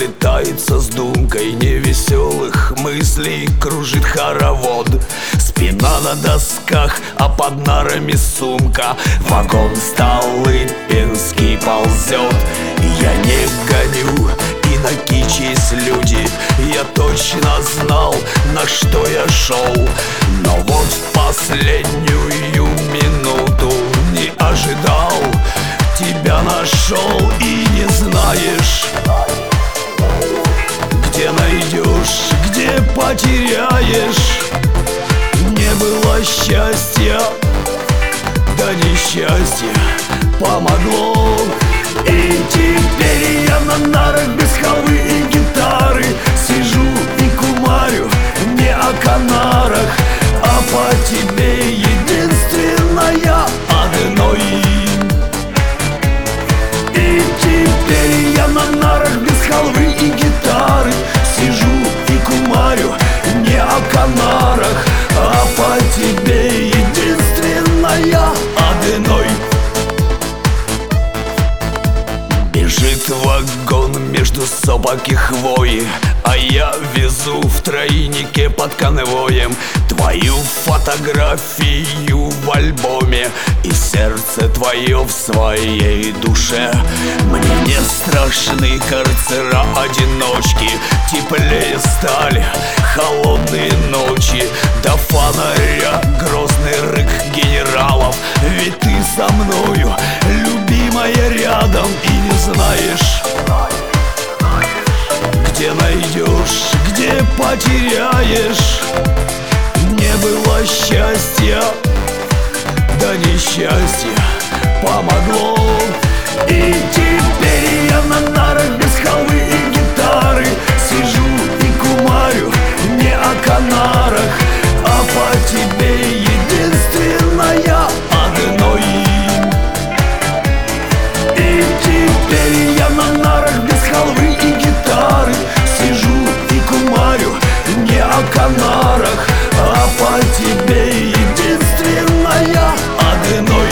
сплетается с думкой невеселых мыслей, кружит хоровод. Спина на досках, а под нарами сумка. Вагон Столыпинский ползет. Я не гоню, и на кичи есть люди. Я точно знал, на что я шел. Но вот в последнюю минуту не ожидал, тебя нашел и не знаешь, где найдешь, где потеряешь. Не было счастья, да несчастье помогло. И теперь я на нарах без халвы и гитары сижу и кумарю не о Канарах, а по тебе единственная одной. И теперь я на нарах без халвы и гитары сижу и кумарю не о Канарах, а по тебе единственная одной. Бежит вагон между сопок и хвои, а я везу в тройнике под конвоем твою фотографию в альбоме и сердце твое в своей душе. Мне не страшны карцера-одиночки, теплее стали холодные ночи, до фонаря грозный рык генералов. Ведь ты со мною, любимая, рядом, и не знаешь, где найдешь, где потеряешь. Не было счастья, да несчастье помогло. И теперь я на нарах без халвы и гитары сижу и кумарю не о Канарах, а по тебе единственная одной. И теперь я на нарах без халвы и гитары сижу и кумарю не о Канарах, а по тебе единственная одной.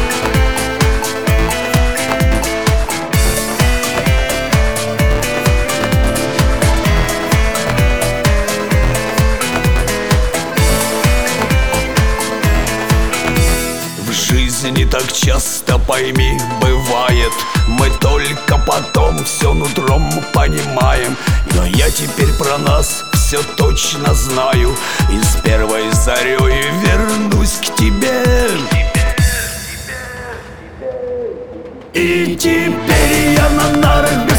В жизни так часто, пойми, бывает, мы только потом все нутром понимаем. Но я теперь про нас все точно знаю, и с первой зарей вернусь к тебе. И теперь я на нарах без